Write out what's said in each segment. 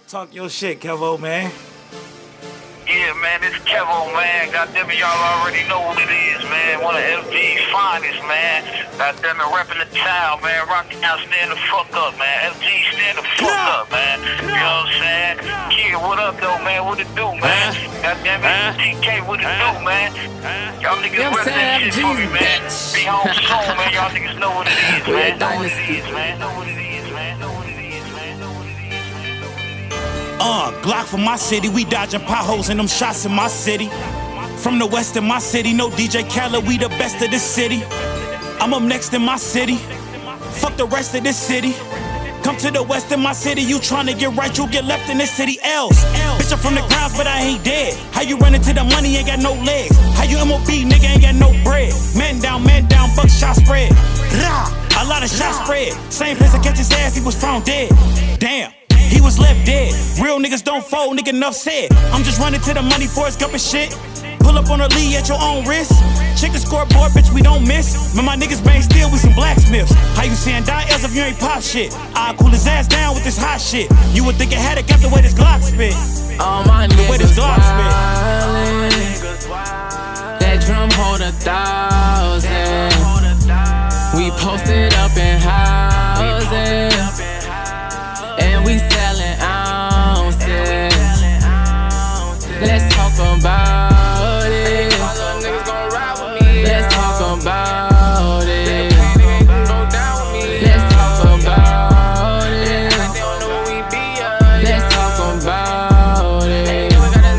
Talk your shit, Kevo, man. Yeah, man, this Kevo, man. Goddamn it, y'all already know what it is, man. One of FG's finest, man. Goddamn it, repping the town, man. Rockin' out, stand the fuck up, man. FG, stand the fuck up, man. You know what I'm saying? Kid, what up, though, man? What it do, man? Goddamn it, TK, what it do, man? Y'all niggas rep that shit for me, man. Be home soon, man. Y'all niggas know what it is, man. Know what it is, man. Know what it is, man. Know what it is, man. Know what it is, man. Know what it is, man. Glock from my city, we dodging potholes and them shots in my city. From the west in my city, no DJ Khaled, we the best of this city. I'm up next in my city, fuck the rest of this city. Come to the west in my city, you tryna get right, you'll get left in this city else. Bitch, I'm from the grounds, but I ain't dead. How you run into the money, ain't got no legs? How you MOB, nigga, ain't got no bread? Man down, buckshot spread. Rah, a lot of shots spread. Same place I catch his ass, he was found dead. Damn. He was left dead. Real niggas don't fold, nigga, enough said. I'm just running to the money for his Gump and shit. Pull up on a lead at your own risk. Check the scoreboard, bitch, we don't miss. Man, my niggas bang still, we some blacksmiths. How you saying die as if you ain't pop shit? I'll cool his ass down with this hot shit. You would think it had it, got the way this Glock spit. All my niggas this Glock wildin'. That drum hold 1,000. We posted up in houses. And we selling ounces. Let's talk about it. Let's talk about it. Let's talk about it. Let's talk about it.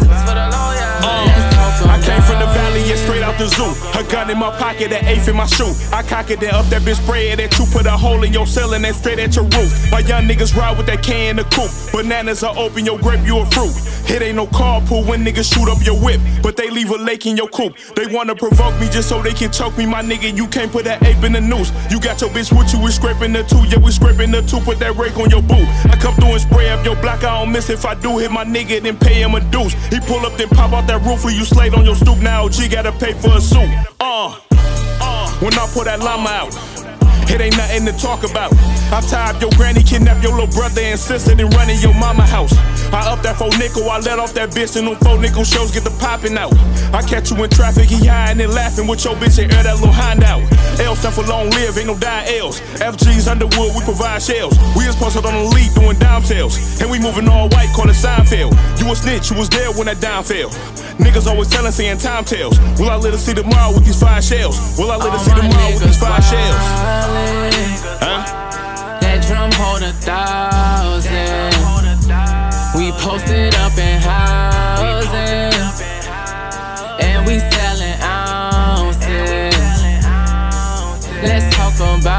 I came from the valley and straight out the zoo. A gun in my pocket, an eighth in my shoe. I cock it, then up that bitch, spray it at you. Put a hole in your cell and then straight at your roof. My young niggas ride with that can in the coupe. Bananas are open, your grape, you a fruit. It ain't no carpool when niggas shoot up your whip, but they leave a lake in your coupe. They wanna provoke me just so they can choke me. My nigga, you can't put that ape in the noose. You got your bitch with you, we scraping the two. Yeah, we scraping the two, put that rake on your boot. I come through and spray up your block, I don't miss. If I do hit my nigga, then pay him a deuce. He pull up, then pop out that roof where you slayed on your stoop. Now OG gotta pay for a suit. When I pull that llama out, it ain't nothing to talk about. I tie up your granny, kidnap your little brother and sister, then run in your mama house. I up that 4 nickel, I let off that bitch, and them 4 nickel shows get the popping out. I catch you in traffic, he high and then laughing with your bitch and air that little hind out. L stand for long live, ain't no dying L's. FG's Underwood, we provide shells. We is posted on the lead doing dime sales. And we moving all white, call it Seinfeld. You a snitch, you was there when that dime fell. Niggas always telling, saying time tells. Will I let us see tomorrow with these 5 shells? Will I let us see tomorrow with these 5 shells? That drum hold 1,000. We posted up in houses. And we selling ounces. Let's talk about